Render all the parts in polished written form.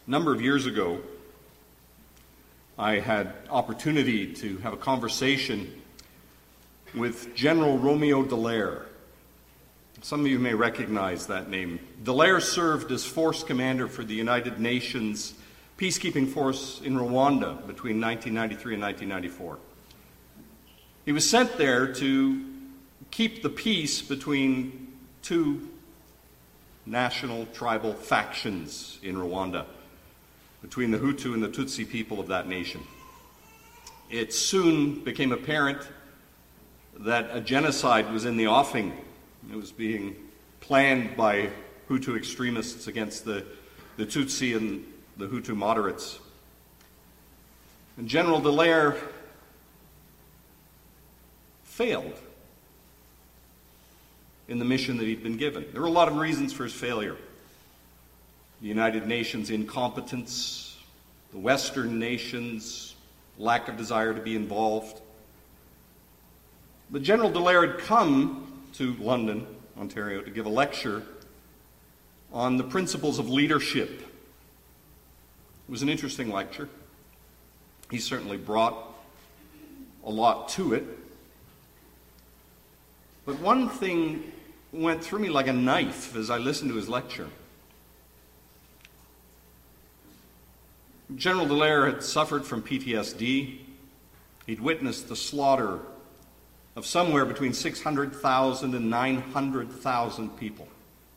A number of years ago, I had opportunity to have a conversation with General Romeo Dallaire. Some of you may recognize that name. Dallaire served as force commander for the United Nations peacekeeping force in Rwanda between 1993 and 1994. He was sent there to keep the peace between two national tribal factions in Rwanda, between the Hutu and the Tutsi people of that nation. It soon became apparent that a genocide was in the offing. It was being planned by Hutu extremists against the Tutsi and the Hutu moderates. And General Dallaire failed in the mission that he'd been given. There were a lot of reasons for his failure. The United Nations incompetence, the Western nations' lack of desire to be involved. But General Dallaire had come to London, Ontario, to give a lecture on the principles of leadership. It was an interesting lecture. He certainly brought a lot to it. But one thing went through me like a knife as I listened to his lecture. General Dallaire had suffered from PTSD. He'd witnessed the slaughter of somewhere between 600,000 and 900,000 people.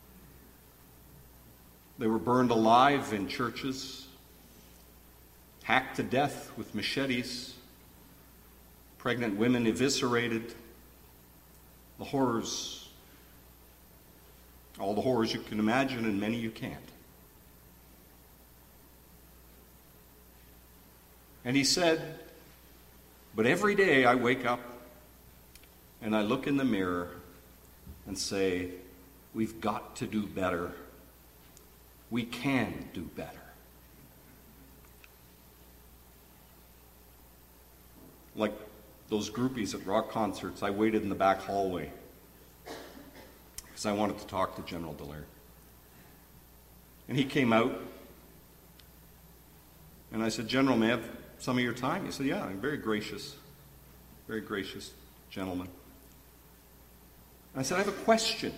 They were burned alive in churches, hacked to death with machetes, pregnant women eviscerated, the horrors, all the horrors you can imagine and many you can't. And he said, but every day I wake up and I look in the mirror and say, we've got to do better. We can do better. Like those groupies at rock concerts, I waited in the back hallway because I wanted to talk to General Dallaire. And he came out, and I said, General, may I have some of your time? He said, yeah, I'm very gracious gentleman. I said, I have a question.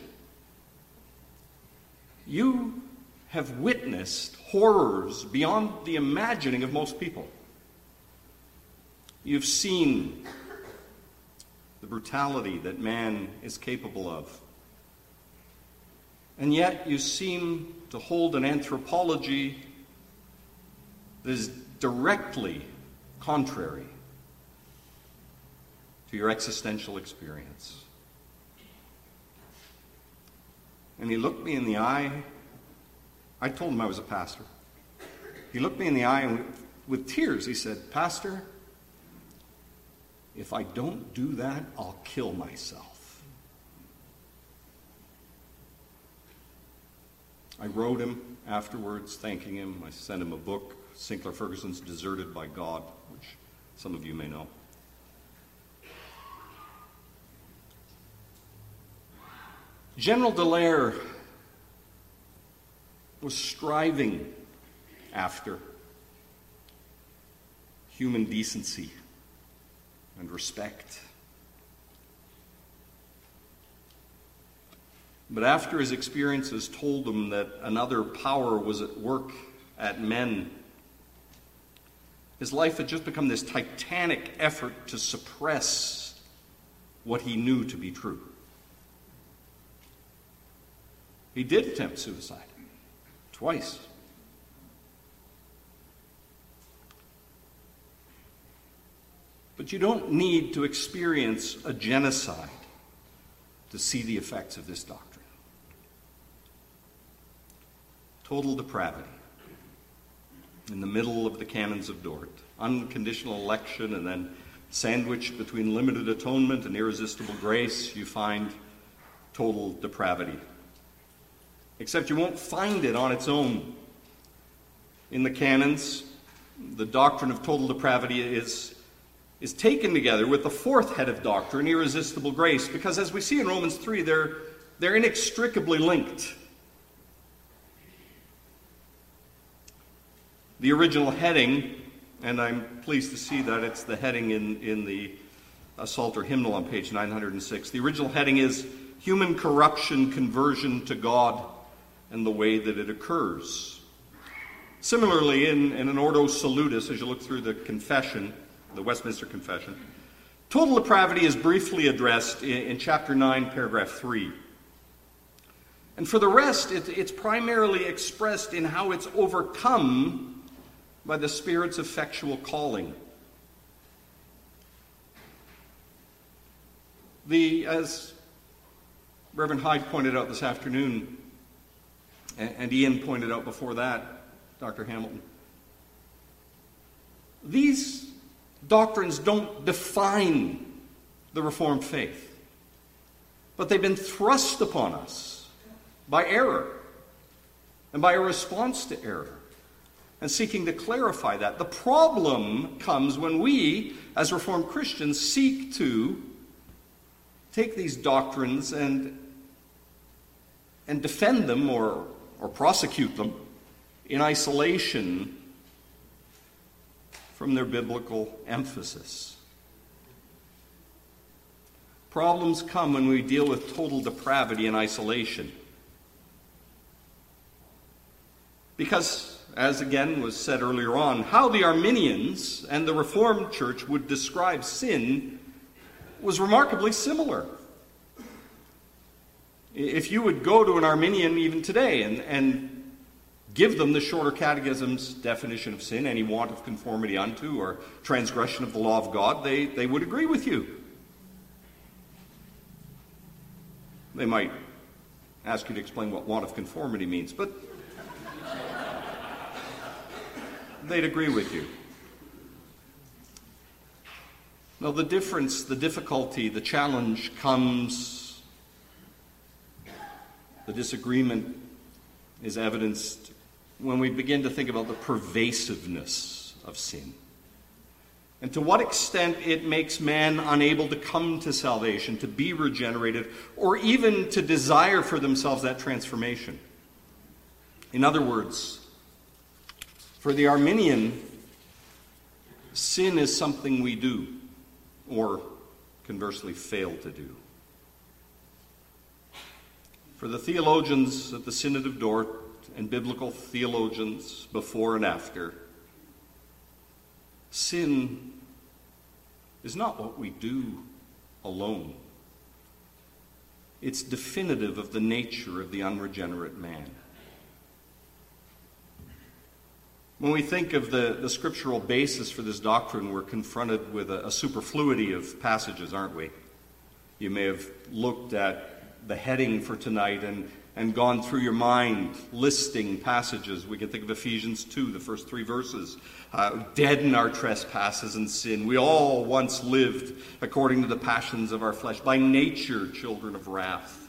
You have witnessed horrors beyond the imagining of most people. You've seen the brutality that man is capable of. And yet you seem to hold an anthropology that is directly contrary to your existential experience. And he looked me in the eye. I told him I was a pastor. He looked me in the eye and with tears he said, Pastor, if I don't do that, I'll kill myself. I wrote him afterwards, thanking him. I sent him a book, Sinclair Ferguson's Deserted by God, which some of you may know. General Dallaire was striving after human decency and respect. But after his experiences told him that another power was at work at men, his life had just become this titanic effort to suppress what he knew to be true. He did attempt suicide twice. But you don't need to experience a genocide to see the effects of this doctrine. Total depravity. In the middle of the canons of Dort. Unconditional election, and then sandwiched between limited atonement and irresistible grace, you find total depravity. Except you won't find it on its own. In the canons, the doctrine of total depravity is taken together with the fourth head of doctrine, irresistible grace, because as we see in Romans 3, they're inextricably linked. The original heading, and I'm pleased to see that it's the heading in the Psalter hymnal on page 906. The original heading is Human Corruption, Conversion to God, and the Way that it Occurs. Similarly, in an Ordo Salutis, as you look through the confession, the Westminster Confession, total depravity is briefly addressed in chapter 9, paragraph 3. And for the rest, it's primarily expressed in how it's overcome by the Spirit's effectual calling. As Reverend Hyde pointed out this afternoon, and Ian pointed out before that, Dr. Hamilton, these doctrines don't define the Reformed faith, but they've been thrust upon us by error and by a response to error and seeking to clarify that. The problem comes when we, as Reformed Christians, seek to take these doctrines and defend them or prosecute them in isolation from their biblical emphasis. Problems come when we deal with total depravity in isolation. Because, as again was said earlier on, how the Arminians and the Reformed Church would describe sin was remarkably similar. If you would go to an Arminian even today and give them the Shorter Catechism's definition of sin, any want of conformity unto or transgression of the law of God, they would agree with you. They might ask you to explain what want of conformity means, but they'd agree with you. Now, the difference, the difficulty, the challenge comes, the disagreement is evidenced when we begin to think about the pervasiveness of sin and to what extent it makes man unable to come to salvation, to be regenerated, or even to desire for themselves that transformation. In other words, for the Arminian, sin is something we do, or conversely fail to do. For the theologians at the Synod of Dort and biblical theologians before and after, sin is not what we do alone. It's definitive of the nature of the unregenerate man. When we think of the scriptural basis for this doctrine, we're confronted with a superfluity of passages, aren't we? You may have looked at the heading for tonight and gone through your mind listing passages. We can think of Ephesians 2, the first 3 verses. Dead in our trespasses and sin. We all once lived according to the passions of our flesh, by nature children of wrath.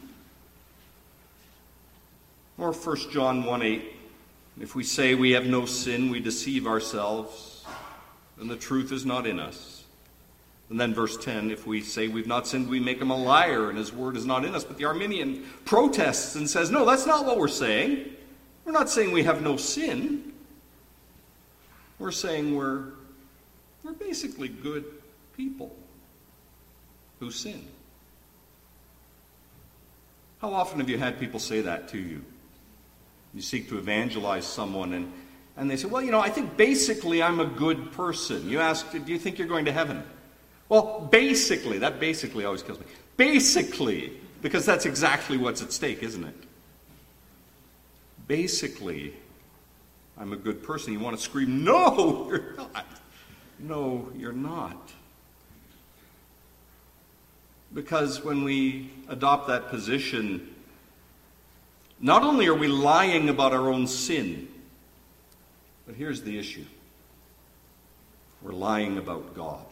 Or 1 John 1:8. If we say we have no sin, we deceive ourselves, and the truth is not in us. And then verse 10, if we say we've not sinned, we make him a liar, and his word is not in us. But the Arminian protests and says, no, that's not what we're saying. We're not saying we have no sin. We're saying we're basically good people who sin. How often have you had people say that to you? You seek to evangelize someone, and they say, well, I think basically I'm a good person. You ask, do you think you're going to heaven? Well, basically, that basically always kills me. Basically, because that's exactly what's at stake, isn't it? Basically, I'm a good person. You want to scream, no, you're not. No, you're not. Because when we adopt that position, not only are we lying about our own sin, but here's the issue. We're lying about God.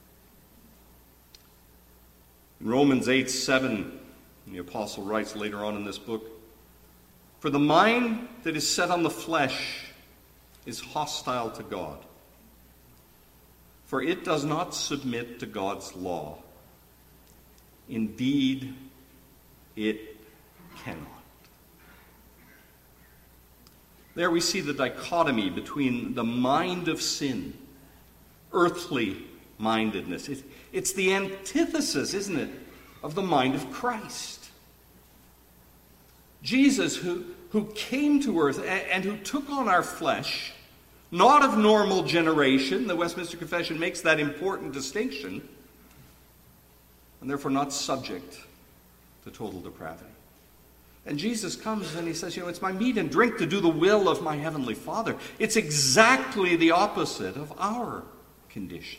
In Romans 8:7, the apostle writes later on in this book, for the mind that is set on the flesh is hostile to God, for it does not submit to God's law. Indeed, it cannot. There we see the dichotomy between the mind of sin, earthly mindedness. It's the antithesis, isn't it, of the mind of Christ. Jesus, who came to earth and who took on our flesh, not of normal generation. The Westminster Confession makes that important distinction, and therefore not subject to total depravity. And Jesus comes and he says, it's my meat and drink to do the will of my heavenly Father. It's exactly the opposite of our condition.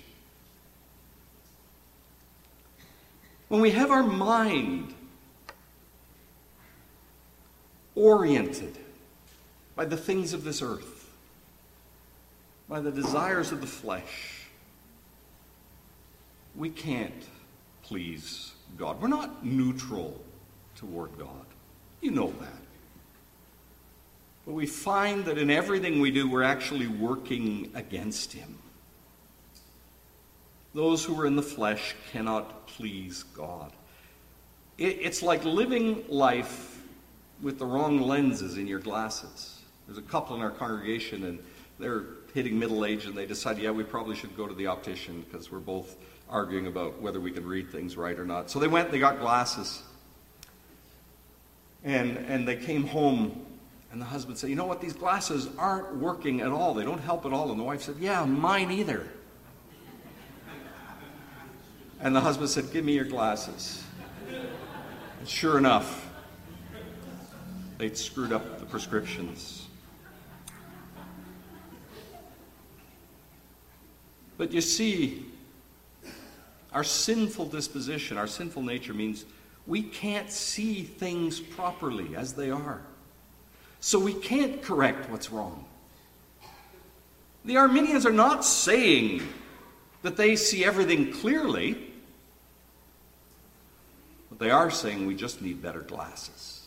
When we have our mind oriented by the things of this earth, by the desires of the flesh, we can't please God. We're not neutral toward God. You know that. But we find that in everything we do, we're actually working against Him. Those who are in the flesh cannot please God. It's like living life with the wrong lenses in your glasses. There's a couple in our congregation, and they're hitting middle age, and they decide, we probably should go to the optician because we're both arguing about whether we can read things right or not. So they went, they got glasses. And they came home, and the husband said, these glasses aren't working at all. They don't help at all. And the wife said, mine either. And the husband said, give me your glasses. And sure enough, they'd screwed up the prescriptions. But you see, our sinful disposition, our sinful nature means we can't see things properly as they are. So we can't correct what's wrong. The Arminians are not saying that they see everything clearly, but they are saying we just need better glasses.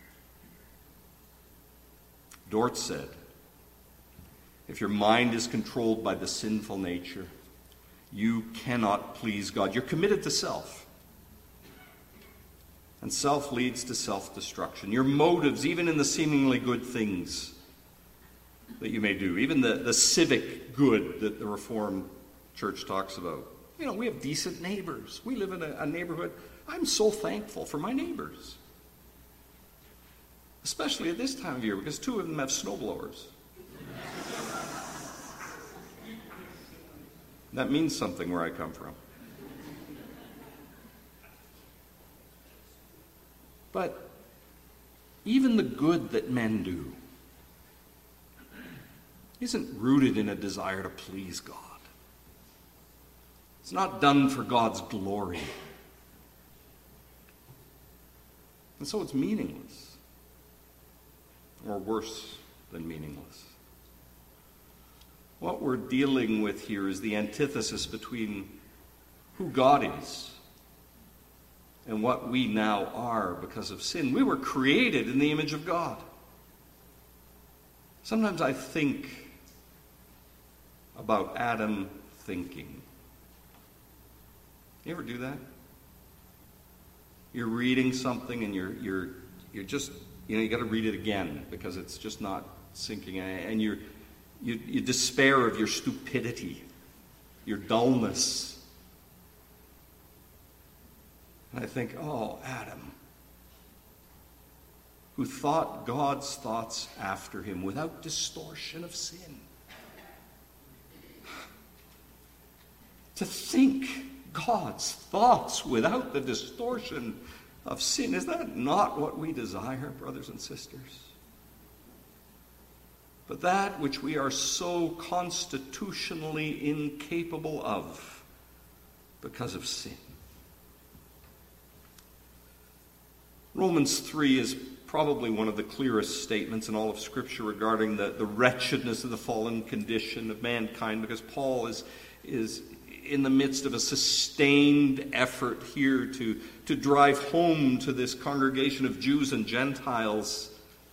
Dort said, if your mind is controlled by the sinful nature, you cannot please God. You're committed to self. And self leads to self-destruction. Your motives, even in the seemingly good things that you may do, even the civic good that the Reformed Church talks about. We have decent neighbors. We live in a neighborhood. I'm so thankful for my neighbors. Especially at this time of year, because 2 of them have snowblowers. That means something where I come from. But even the good that men do isn't rooted in a desire to please God. It's not done for God's glory. And so it's meaningless, or worse than meaningless. What we're dealing with here is the antithesis between who God is and what we now are because of sin. We were created in the image of God. Sometimes I think about Adam thinking. You ever do that? You're reading something and you're just, you got to read it again because it's just not sinking in, and you despair of your stupidity, your dullness. And I think, Adam, who thought God's thoughts after him without distortion of sin. To think God's thoughts without the distortion of sin, is that not what we desire, brothers and sisters? But that which we are so constitutionally incapable of because of sin. Romans 3 is probably one of the clearest statements in all of Scripture regarding the wretchedness of the fallen condition of mankind, because Paul is in the midst of a sustained effort here to drive home to this congregation of Jews and Gentiles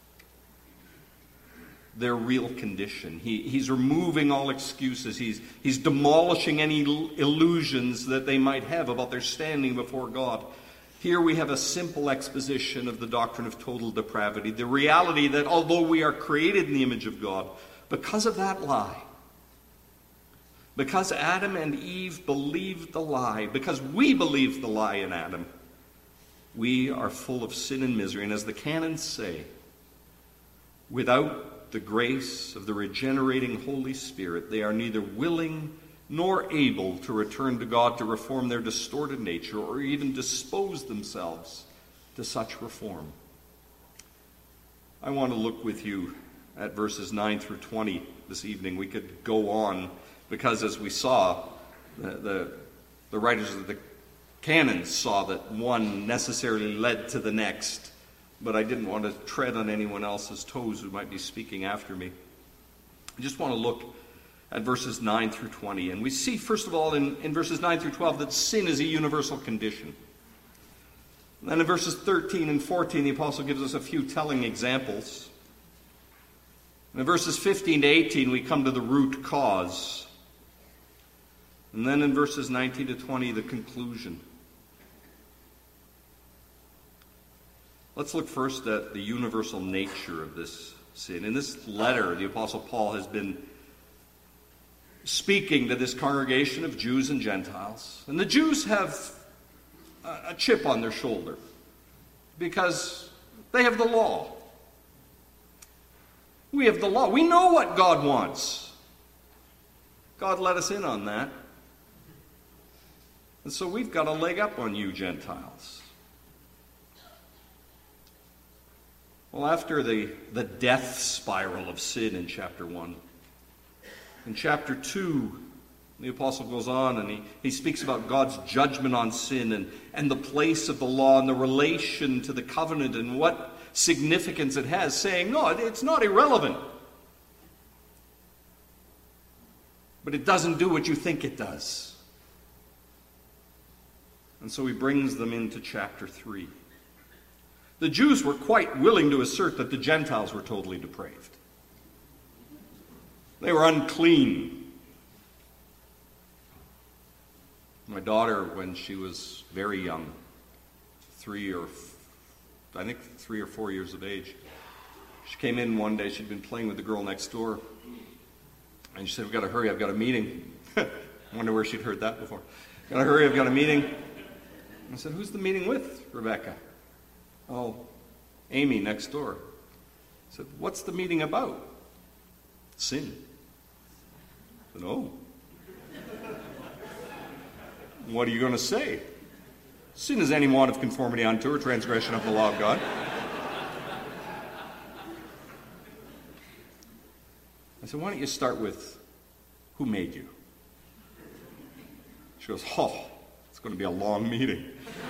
their real condition. He's removing all excuses. He's demolishing any illusions that they might have about their standing before God. Here we have a simple exposition of the doctrine of total depravity, the reality that although we are created in the image of God, because of that lie, because Adam and Eve believed the lie, because we believed the lie in Adam, we are full of sin and misery. And as the canons say, without the grace of the regenerating Holy Spirit, they are neither willing nor able to return to God to reform their distorted nature or even dispose themselves to such reform. I want to look with you at verses 9 through 20 this evening. We could go on because, as we saw, the writers of the canons saw that one necessarily led to the next, but I didn't want to tread on anyone else's toes who might be speaking after me. I just want to look at verses 9 through 20. And we see, first of all, in verses 9 through 12, that sin is a universal condition. And then in verses 13 and 14, the apostle gives us a few telling examples. And in verses 15 to 18, we come to the root cause. And then in verses 19 to 20, the conclusion. Let's look first at the universal nature of this sin. In this letter, the apostle Paul has been speaking to this congregation of Jews and Gentiles. And the Jews have a chip on their shoulder because they have the law. We have the law. We know what God wants. God let us in on that. And so we've got a leg up on you Gentiles. Well, after the death spiral of sin in chapter 1, in chapter 2, the apostle goes on and he speaks about God's judgment on sin and the place of the law and the relation to the covenant and what significance it has, saying, no, it's not irrelevant. But it doesn't do what you think it does. And so he brings them into chapter 3. The Jews were quite willing to assert that the Gentiles were totally depraved. They were unclean. My daughter, when she was very young, 3 or 4 years of age, she came in one day. She'd been playing with the girl next door. And she said, "We've got to hurry. I've got a meeting." I wonder where she'd heard that before. "Got to hurry. I've got a meeting." I said, "Who's the meeting with, Rebecca?" "Oh, Amy next door." I said, "What's the meeting about?" "Sin." I said, "Oh." "What are you going to say?" "Sin is any want of conformity unto or transgression of the law of God." I said, "Why don't you start with who made you?" She goes, "Oh, it's going to be a long meeting."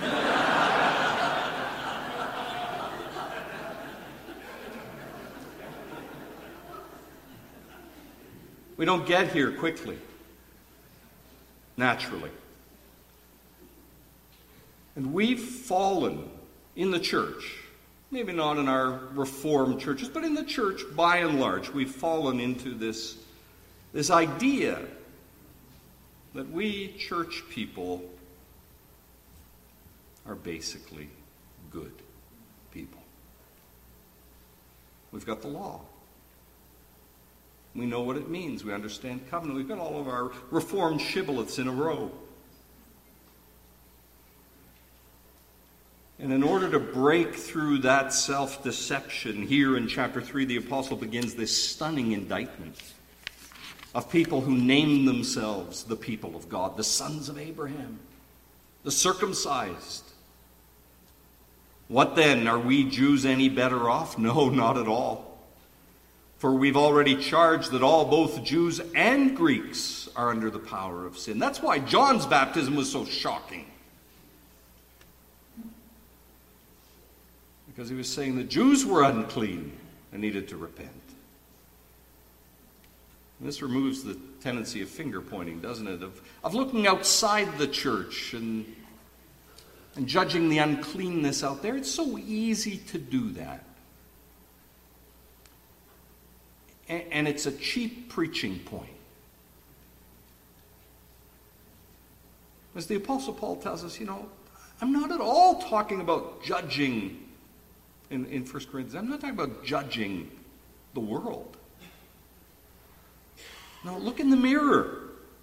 We don't get here quickly, naturally. And we've fallen in the church, maybe not in our Reformed churches, but in the church by and large, we've fallen into this idea that we church people are basically good people. We've got the law. We know what it means. We understand covenant. We've got all of our Reformed shibboleths in a row. And in order to break through that self-deception, here in chapter 3, the apostle begins this stunning indictment of people who name themselves the people of God, the sons of Abraham, the circumcised. What then? Are we Jews any better off? No, not at all. For we've already charged that all, both Jews and Greeks, are under the power of sin. That's why John's baptism was so shocking. Because he was saying the Jews were unclean and needed to repent. And this removes the tendency of finger pointing, doesn't it? Of looking outside the church and judging the uncleanness out there. It's so easy to do that. And it's a cheap preaching point. As the Apostle Paul tells us, I'm not at all talking about judging in 1 Corinthians. I'm not talking about judging the world. No, look in the mirror.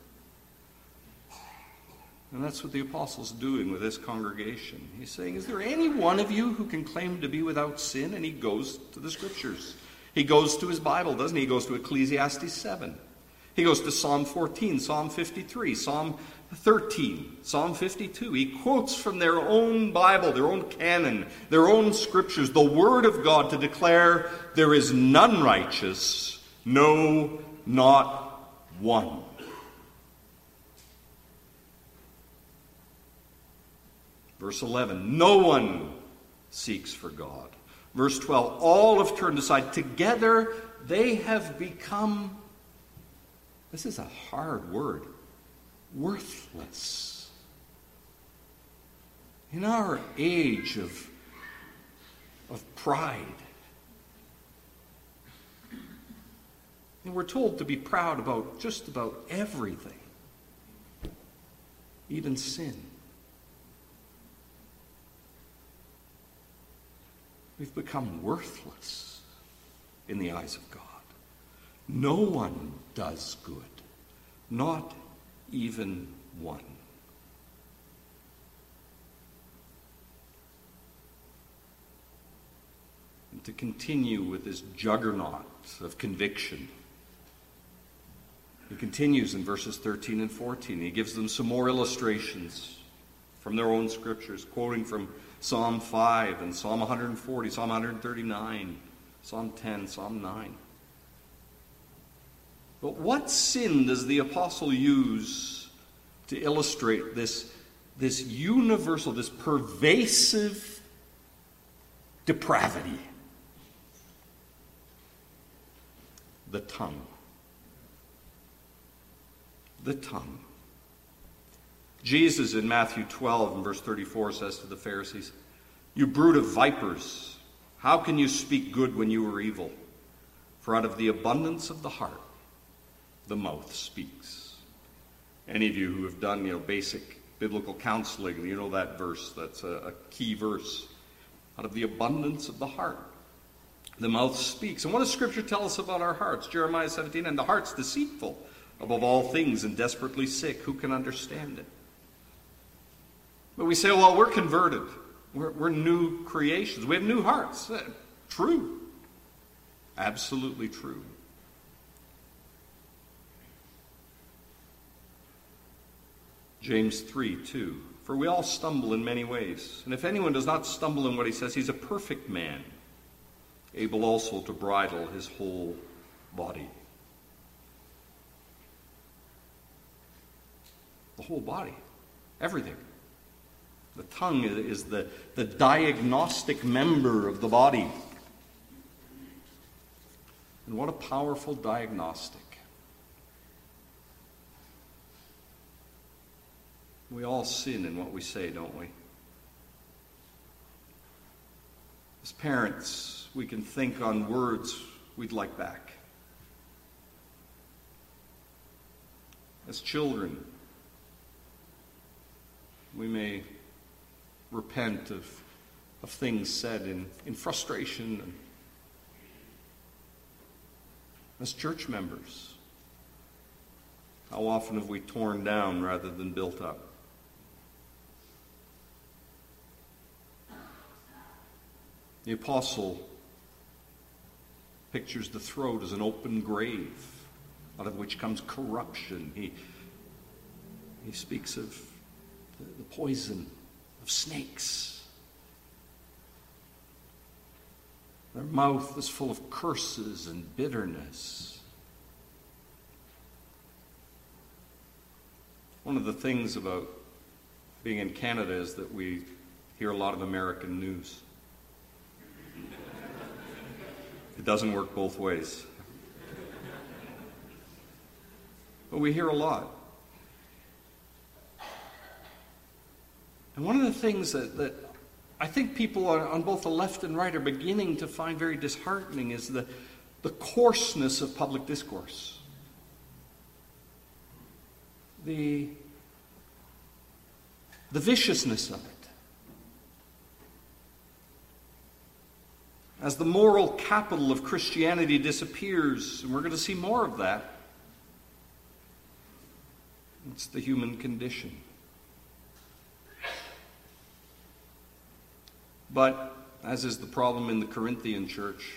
And that's what the apostle's doing with this congregation. He's saying, is there any one of you who can claim to be without sin? And he goes to the Scriptures. He goes to his Bible, doesn't he? He goes to Ecclesiastes 7. He goes to Psalm 14, Psalm 53, Psalm 13, Psalm 52. He quotes from their own Bible, their own canon, their own Scriptures, the Word of God to declare there is none righteous, no, not one. Verse 11, no one seeks for God. Verse 12, all have turned aside. Together they have become, this is a hard word, worthless. In our age of pride, and we're told to be proud about just about everything, even sin. We've become worthless in the eyes of God. No one does good, not even one. And to continue with this juggernaut of conviction, he continues in verses 13 and 14. He gives them some more illustrations from their own Scriptures, quoting from Psalm 5 and Psalm 140, Psalm 139, Psalm 10, Psalm 9. But what sin does the apostle use to illustrate this universal, this pervasive depravity? The tongue. The tongue. Jesus in Matthew 12 and verse 34 says to the Pharisees, "You brood of vipers, how can you speak good when you are evil? For out of the abundance of the heart, the mouth speaks." Any of you who have done, basic biblical counseling, you know that verse. That's a key verse. Out of the abundance of the heart, the mouth speaks. And what does Scripture tell us about our hearts? Jeremiah 17, and the heart's deceitful above all things and desperately sick. Who can understand it? But we say, well, we're converted. We're new creations. We have new hearts. True. Absolutely true. James 3:2. For we all stumble in many ways. And if anyone does not stumble in what he says, he's a perfect man, able also to bridle his whole body. The whole body. Everything. The tongue is the diagnostic member of the body. And what a powerful diagnostic. We all sin in what we say, don't we? As parents, we can think on words we'd like back. As children, we may repent of things said in frustration. And as church members, how often have we torn down rather than built up? The apostle pictures the throat as an open grave out of which comes corruption. He speaks of the poison of snakes. Their mouth is full of curses and bitterness. One of the things about being in Canada is that we hear a lot of American news. It doesn't work both ways. But we hear a lot. And one of the things that I think people on both the left and right are beginning to find very disheartening is the coarseness of public discourse. The viciousness of it. as the moral capital of Christianity disappears, and we're going to see more of that, it's the human condition. But, as is the problem in the Corinthian church,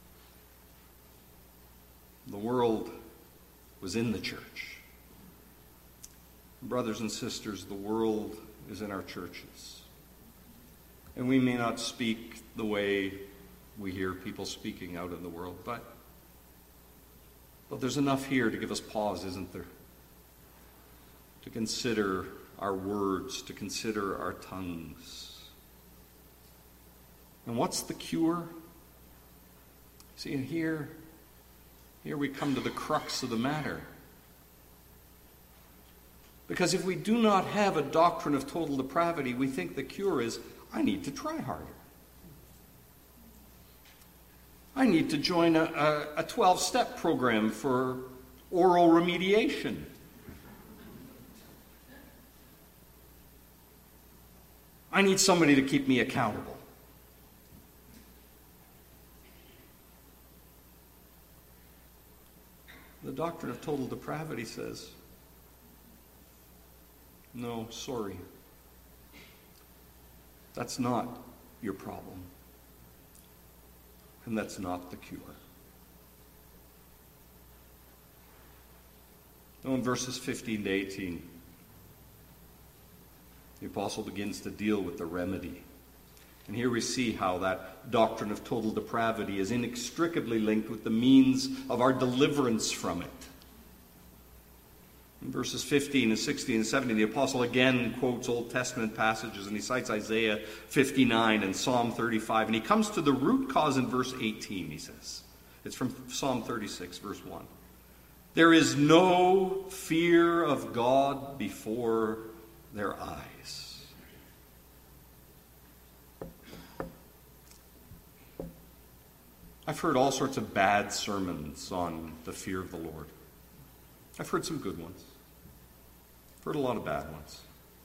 the world was in the church. Brothers and sisters, the world is in our churches. And we may not speak the way we hear people speaking out in the world, but there's enough here to give us pause, isn't there? To consider our words, to consider our tongues. And what's the cure? See, and here we come to the crux of the matter. Because if we do not have a doctrine of total depravity, we think the cure is, I need to try harder. I need to join a 12-step program for oral remediation. I need somebody to keep me accountable. The doctrine of total depravity says, no, sorry. That's not your problem. And that's not the cure. Now in verses 15 to 18, the apostle begins to deal with the remedy. And here we see how that doctrine of total depravity is inextricably linked with the means of our deliverance from it. In verses 15 and 16 and 17, the apostle again quotes Old Testament passages, and he cites Isaiah 59 and Psalm 35. And he comes to the root cause in verse 18, he says. It's from Psalm 36, verse 1. There is no fear of God before their eyes. I've heard all sorts of bad sermons on the fear of the Lord. I've heard some good ones. I've heard a lot of bad ones.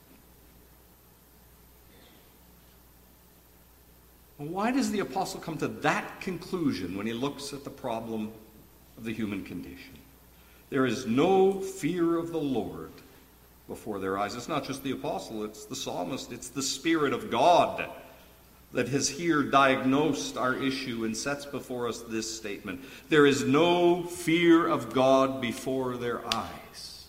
Well, why does the apostle come to that conclusion when he looks at the problem of the human condition? There is no fear of the Lord before their eyes. It's not just the apostle, it's the psalmist, it's the Spirit of God that has here diagnosed our issue and sets before us this statement. There is no fear of God before their eyes.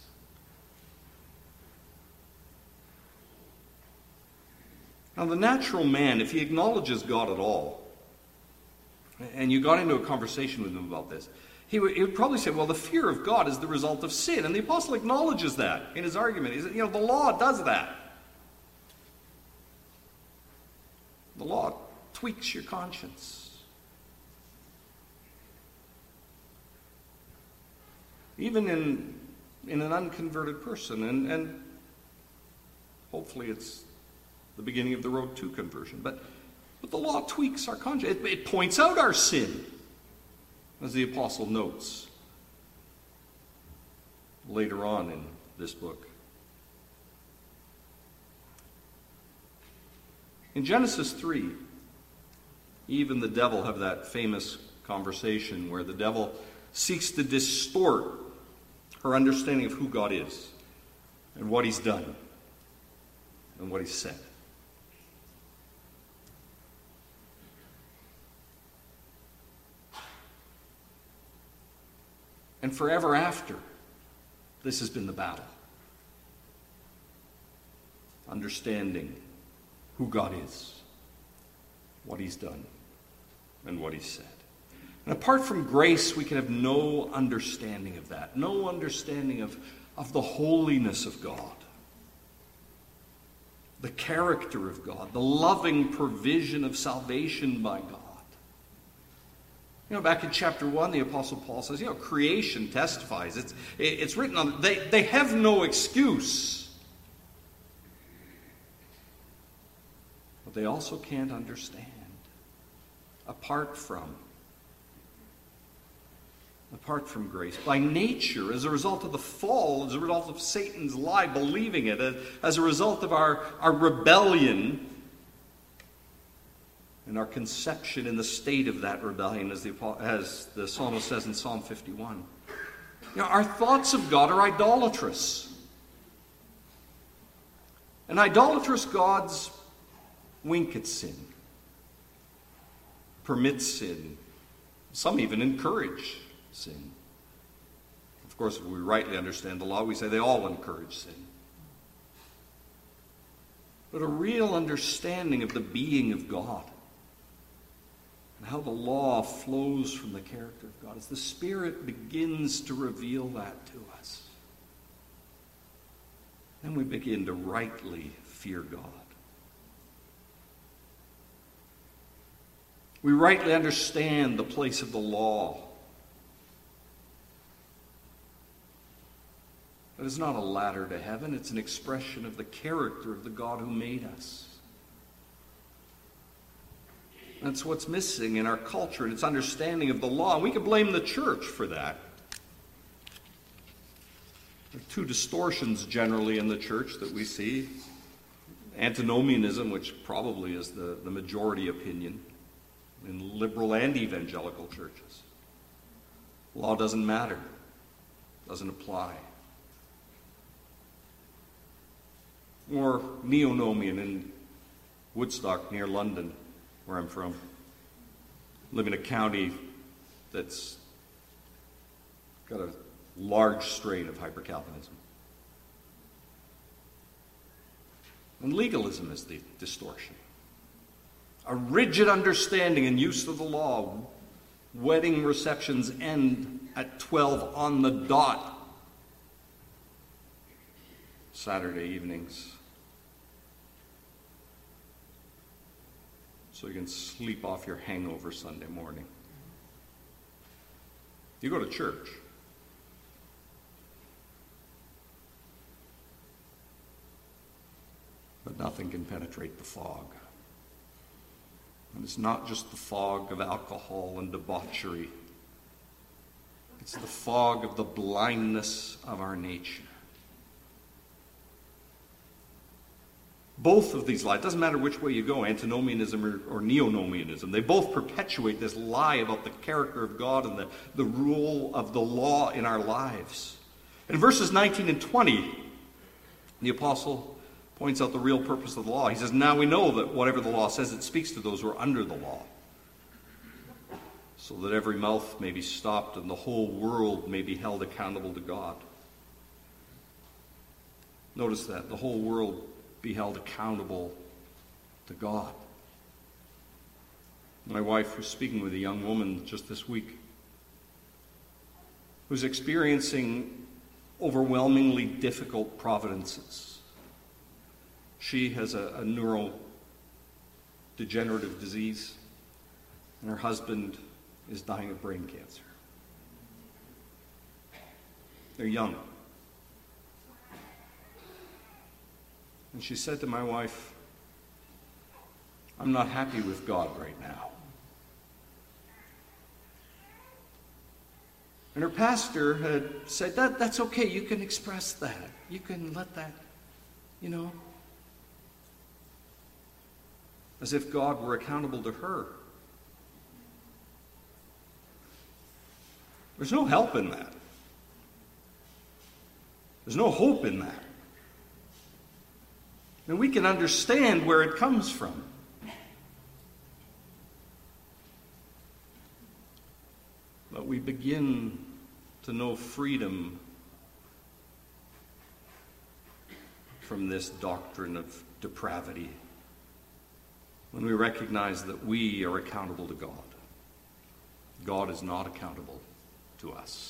Now, the natural man, if he acknowledges God at all, and you got into a conversation with him about this, he would probably say, well, the fear of God is the result of sin. And the apostle acknowledges that in his argument. He said, the law does that. The law tweaks your conscience. Even in an unconverted person. And hopefully it's the beginning of the road to conversion. But the law tweaks our conscience. It points out our sin, as the apostle notes later on in this book. In Genesis 3, even the devil have that famous conversation where the devil seeks to distort her understanding of who God is and what he's done and what he's said. And forever after, this has been the battle. Understanding who God is, what he's done, and what he's said. And apart from grace, we can have no understanding of that, no understanding of the holiness of God, the character of God, the loving provision of salvation by God. Back in chapter 1, the Apostle Paul says, creation testifies. It's written on, they have no excuse. But they also can't understand apart from grace. By nature, as a result of the fall, as a result of Satan's lie, believing it, as a result of our rebellion, and our conception in the state of that rebellion, as the psalmist says in Psalm 51. Our thoughts of God are idolatrous. And idolatrous gods wink at sin, permit sin. Some even encourage sin. Of course, if we rightly understand the law, we say they all encourage sin. But a real understanding of the being of God and how the law flows from the character of God, as the Spirit begins to reveal that to us, then we begin to rightly fear God. We rightly understand the place of the law. But it's not a ladder to heaven, it's an expression of the character of the God who made us. That's what's missing in our culture, and its understanding of the law. And we can blame the church for that. There are two distortions generally in the church that we see. Antinomianism, which probably is the majority opinion in liberal and evangelical churches. Law doesn't matter, doesn't apply. Or neonomian in Woodstock near London, where I'm from. I live in a county that's got a large strain of hyper-Calvinism. And legalism is the distortion. A rigid understanding and use of the law. Wedding receptions end at 12 on the dot. Saturday evenings. So you can sleep off your hangover Sunday morning. You go to church. But nothing can penetrate the fog. And it's not just the fog of alcohol and debauchery. It's the fog of the blindness of our nature. Both of these lies, it doesn't matter which way you go, antinomianism or neonomianism, they both perpetuate this lie about the character of God and the rule of the law in our lives. In verses 19 and 20, the apostle points out the real purpose of the law. He says, now we know that whatever the law says, it speaks to those who are under the law, so that every mouth may be stopped and the whole world may be held accountable to God. Notice that, the whole world be held accountable to God. My wife was speaking with a young woman just this week who's experiencing overwhelmingly difficult providences. She has a neurodegenerative disease, and her husband is dying of brain cancer. They're young. And she said to my wife, I'm not happy with God right now. And her pastor had said, that's okay, you can express that. You can let that, as if God were accountable to her. There's no help in that. There's no hope in that. And we can understand where it comes from. But we begin to know freedom from this doctrine of depravity when we recognize that we are accountable to God. God is not accountable to us.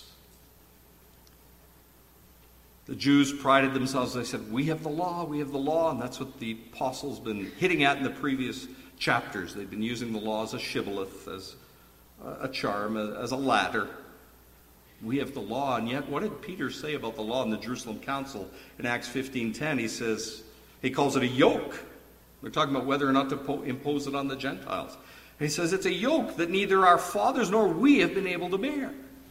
The Jews prided themselves, they said, we have the law, and that's what the apostles been hitting at in the previous chapters. They've been using the law as a shibboleth, as a charm, as a ladder. We have the law, and yet what did Peter say about the law in the Jerusalem Council in Acts 15:10? He calls it a yoke. They're talking about whether or not to impose it on the Gentiles. He says it's a yoke that neither our fathers nor we have been able to bear.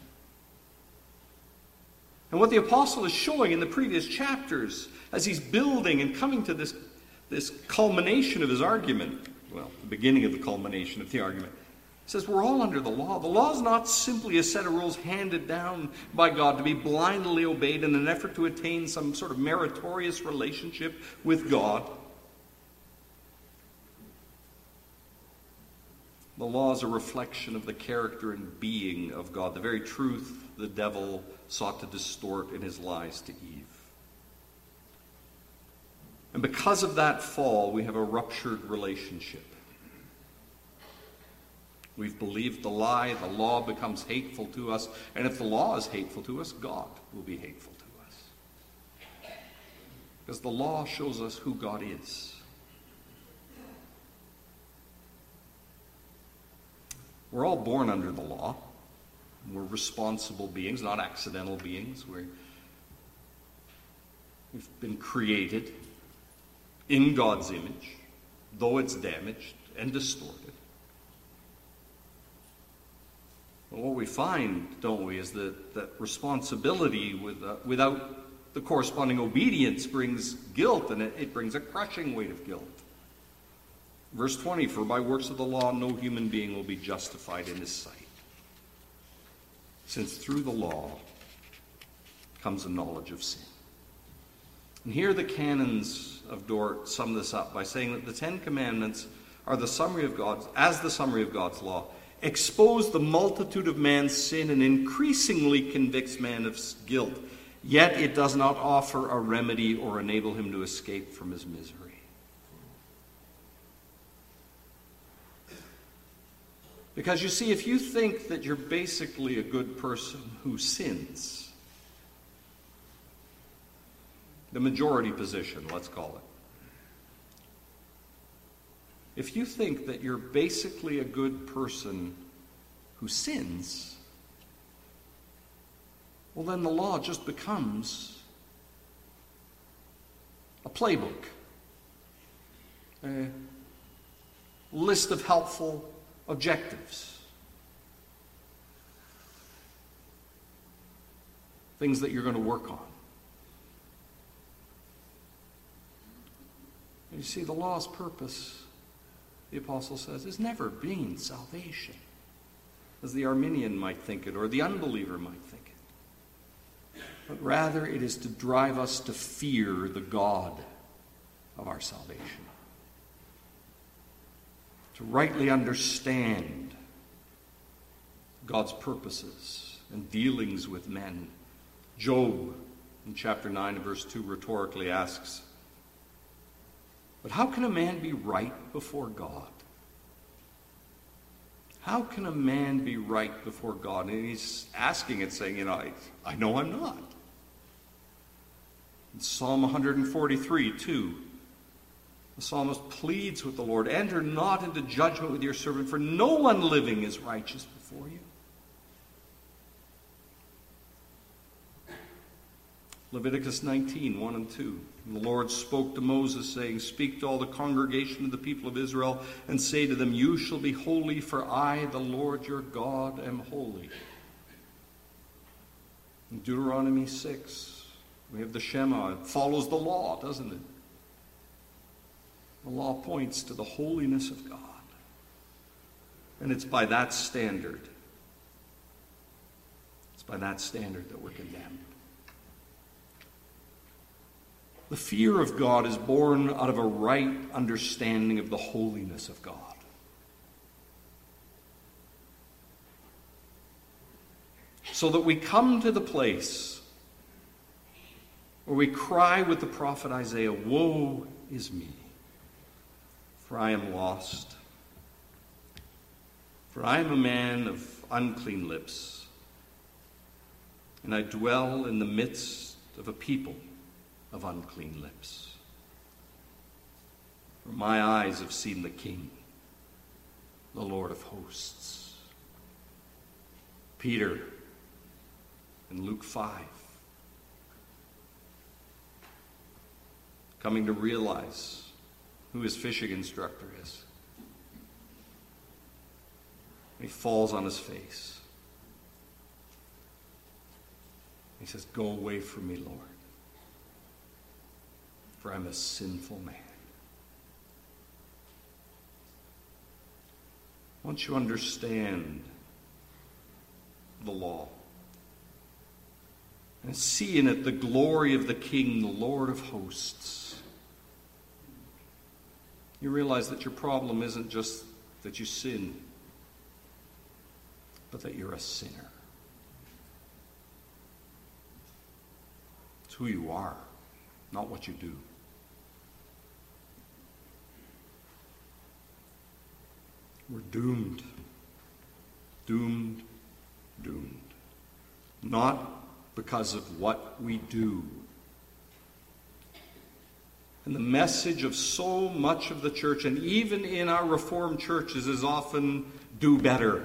And what the apostle is showing in the previous chapters, as he's building and coming to this culmination of his argument, well, the beginning of the culmination of the argument. He says we're all under the law. The law is not simply a set of rules handed down by God to be blindly obeyed in an effort to attain some sort of meritorious relationship with God. The law is a reflection of the character and being of God, the very truth the devil sought to distort in his lies to Eve. And because of that fall, we have a ruptured relationship. We've believed the lie, the law becomes hateful to us, and if the law is hateful to us, God will be hateful to us. Because the law shows us who God is. We're all born under the law. We're responsible beings, not accidental beings. We've been created in God's image, though it's damaged and distorted. But what we find, don't we, is that responsibility without the corresponding obedience brings guilt, and it brings a crushing weight of guilt. Verse 20, for by works of the law no human being will be justified in his sight, since through the law comes a knowledge of sin. And here the canons of Dort sum this up by saying that the Ten Commandments are the summary of God's law, expose the multitude of man's sin and increasingly convicts man of guilt, yet it does not offer a remedy or enable him to escape from his misery. Because you see, if you think that you're basically a good person who sins, the majority position, let's call it. If you think that you're basically a good person who sins, well, then the law just becomes a playbook, a list of helpful objectives, things that you're going to work on. And you see, the law's purpose, the apostle says, has never been salvation, as the Arminian might think it, or the unbeliever might think it. But rather, it is to drive us to fear the God of our salvation, to rightly understand God's purposes and dealings with men. Job, in chapter 9 and verse 2, rhetorically asks, but how can a man be right before God? How can a man be right before God? And he's asking it, saying, I know I'm not. In Psalm 143, 2, the psalmist pleads with the Lord, enter not into judgment with your servant, for no one living is righteous before you. Leviticus 19, 1 and 2. And the Lord spoke to Moses, saying, speak to all the congregation of the people of Israel, and say to them, you shall be holy, for I, the Lord your God, am holy. In Deuteronomy 6, we have the Shema. It follows the law, doesn't it? The law points to the holiness of God. And it's by that standard, that we're condemned. The fear of God is born out of a right understanding of the holiness of God. So that we come to the place where we cry with the prophet Isaiah, woe is me, for I am lost. For I am a man of unclean lips, and I dwell in the midst of a people of unclean lips. For my eyes have seen the King, the Lord of hosts. Peter in Luke 5, coming to realize who his fishing instructor is. He falls on his face. He says, go away from me, Lord, for I'm a sinful man. once you understand the law and see in it the glory of the King, the Lord of hosts, you realize that your problem isn't just that you sin, but that you're a sinner. It's who you are, not what you do. We're doomed. Doomed. Doomed. Not because of what we do. And the message of so much of the church, and even in our Reformed churches, is often do better.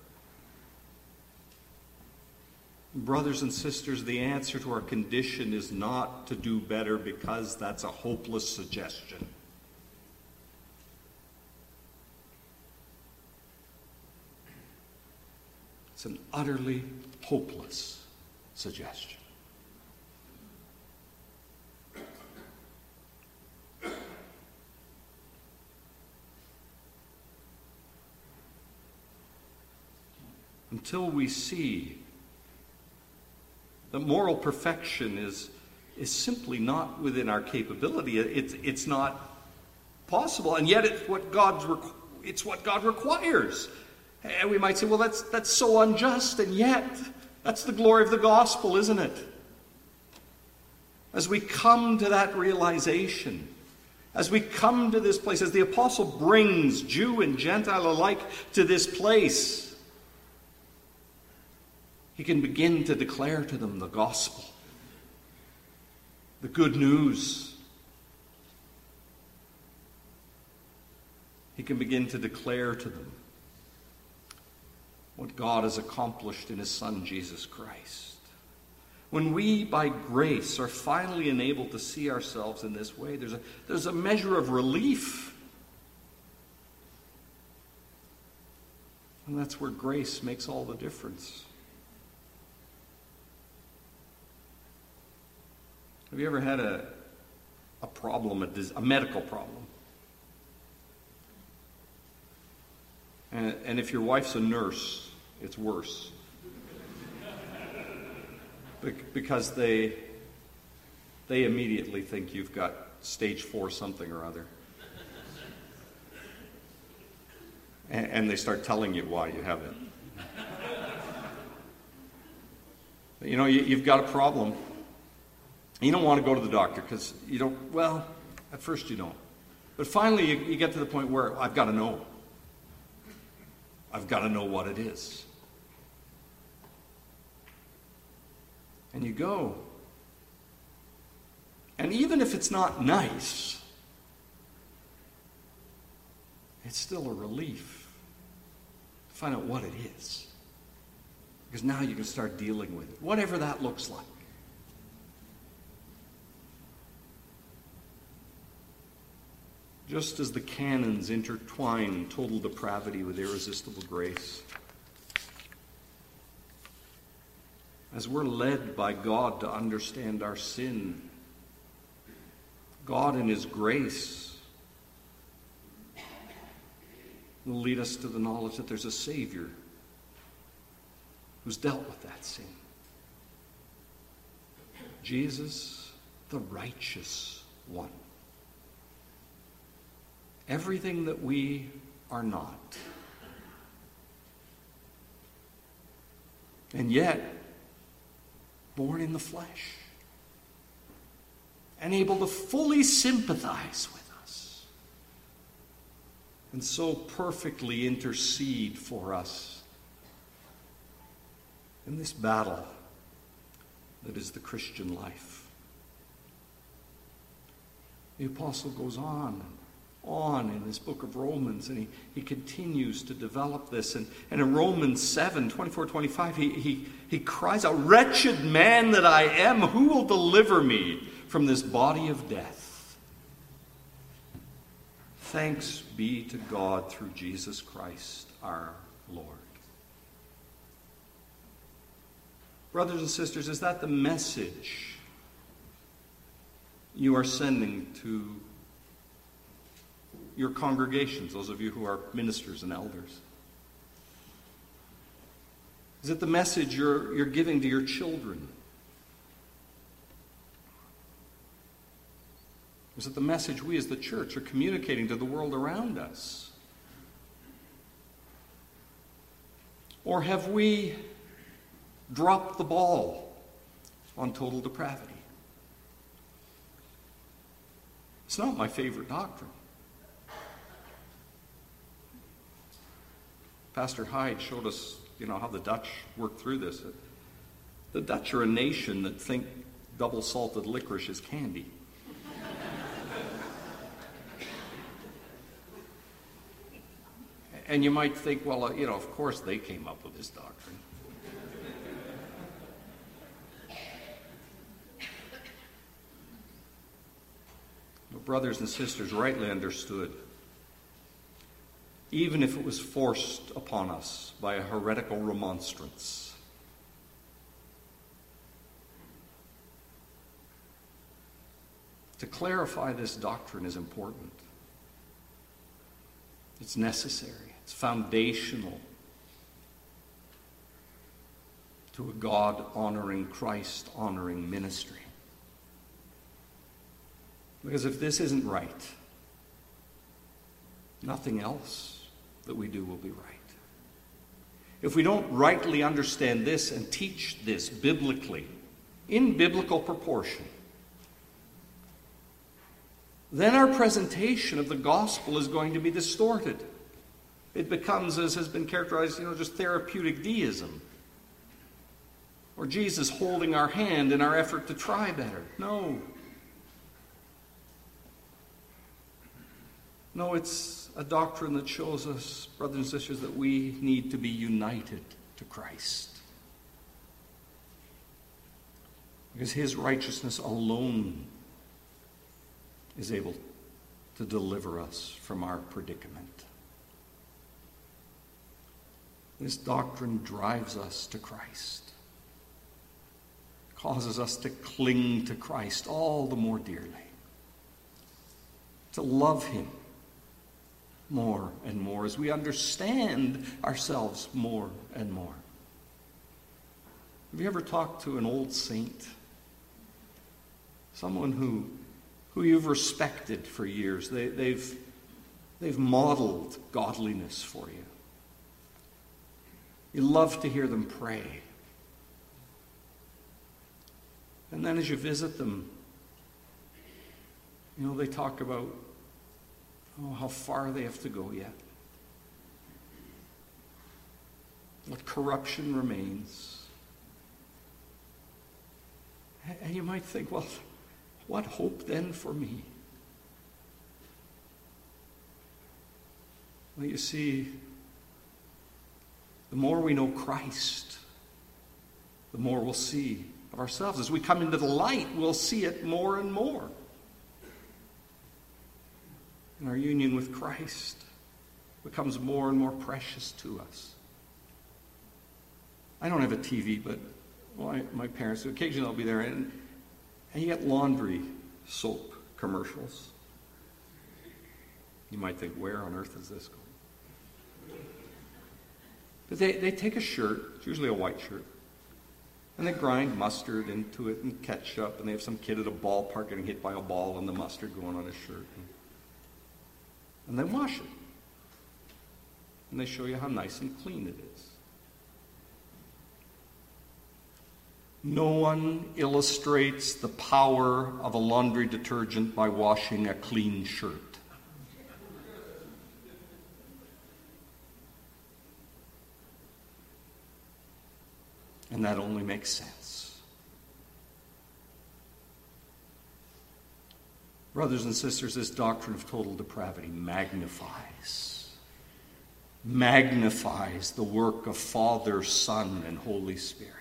Brothers and sisters, the answer to our condition is not to do better, because that's a hopeless suggestion. It's an utterly hopeless suggestion. Until we see that moral perfection is simply not within our capability. It's not possible, and yet it's what God requires. And we might say, well, that's so unjust, and yet that's the glory of the gospel, isn't it? As we come to that realization, as we come to this place, as the apostle brings Jew and Gentile alike to this place, he can begin to declare to them the gospel, the good news. He can begin to declare to them what God has accomplished in his Son, Jesus Christ. When we, by grace, are finally enabled to see ourselves in this way, there's a measure of relief. And that's where grace makes all the difference. Have you ever had a problem, a medical problem? And if your wife's a nurse, it's worse. Because they immediately think you've got stage 4 something or other. And they start telling you why you have it. You know, you've got a problem. You don't want to go to the doctor because you don't, well, at first you don't. But finally you get to the point where I've got to know. I've got to know what it is. And you go. And even if it's not nice, it's still a relief to find out what it is. Because now you can start dealing with it, whatever that looks like. Just as the canons intertwine total depravity with irresistible grace, as we're led by God to understand our sin, God in his grace will lead us to the knowledge that there's a Savior who's dealt with that sin. Jesus, the righteous one. Everything that we are not. And yet, born in the flesh. And able to fully sympathize with us. And so perfectly intercede for us in this battle that is the Christian life. The apostle goes on in this book of Romans, and he continues to develop this. And in Romans 7, 24, 25, he cries out, "Wretched man that I am, who will deliver me from this body of death? Thanks be to God through Jesus Christ our Lord." Brothers and sisters, is that the message you are sending to your congregations, those of you who are ministers and elders? Is it the message you're giving to your children? Is it the message we as the church are communicating to the world around us? Or have we dropped the ball on total depravity? It's not my favorite doctrine. Pastor Hyde showed us, how the Dutch worked through this. The Dutch are a nation that think double-salted licorice is candy. And you might think, well, of course they came up with this doctrine. But brothers and sisters, rightly understood, even if it was forced upon us by a heretical remonstrance, to clarify this doctrine is important. It's necessary. It's foundational to a God-honoring, Christ-honoring ministry. Because if this isn't right, nothing else that we do will be right. If we don't rightly understand this and teach this biblically, in biblical proportion, then our presentation of the gospel is going to be distorted. It becomes, as has been characterized, just therapeutic deism. Or Jesus holding our hand in our effort to try better. No, it's a doctrine that shows us, brothers and sisters, that we need to be united to Christ. Because his righteousness alone is able to deliver us from our predicament. This doctrine drives us to Christ, causes us to cling to Christ all the more dearly, to love him more and more as we understand ourselves more and more. Have you ever talked to an old saint? Someone who you've respected for years. They've modeled godliness for you. You love to hear them pray. And then as you visit them, they talk about how far they have to go yet. What corruption remains. And you might think, well, what hope then for me? Well, you see, the more we know Christ, the more we'll see of ourselves. As we come into the light, we'll see it more and more. And our union with Christ becomes more and more precious to us. I don't have a TV, but my parents, occasionally I'll be there, and you get laundry soap commercials. You might think, where on earth is this going? But they take a shirt, it's usually a white shirt, and they grind mustard into it and ketchup, and they have some kid at a ballpark getting hit by a ball and the mustard going on his shirt. And they wash it. And they show you how nice and clean it is. No one illustrates the power of a laundry detergent by washing a clean shirt. And that only makes sense. Brothers and sisters, this doctrine of total depravity magnifies the work of Father, Son, and Holy Spirit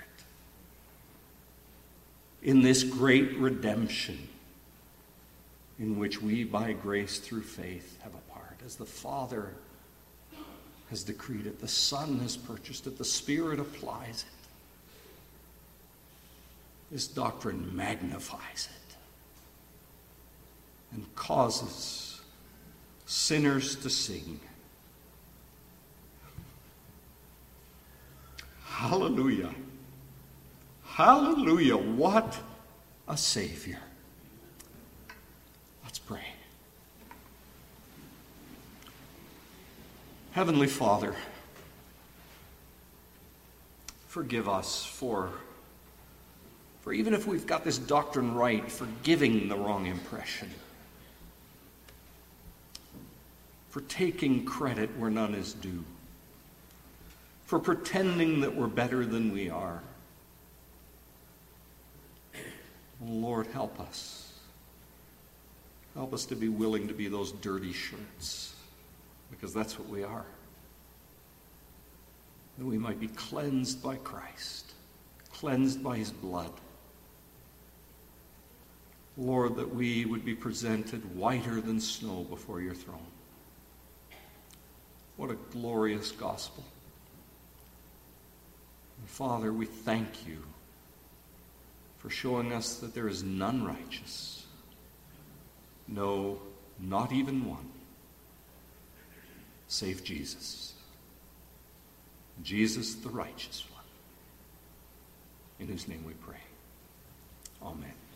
in this great redemption in which we, by grace through faith, have a part. As the Father has decreed it, the Son has purchased it, the Spirit applies it. This doctrine magnifies it and causes sinners to sing, Hallelujah. Hallelujah. What a Savior. Let's pray. Heavenly Father, forgive us for even if we've got this doctrine right, for giving the wrong impression, for taking credit where none is due, for pretending that we're better than we are. Lord, help us. Help us to be willing to be those dirty shirts, because that's what we are. That we might be cleansed by Christ, cleansed by his blood. Lord, that we would be presented whiter than snow before your throne. What a glorious gospel. And Father, we thank you for showing us that there is none righteous. No, not even one, save Jesus. Jesus, the righteous one, in whose name we pray. Amen.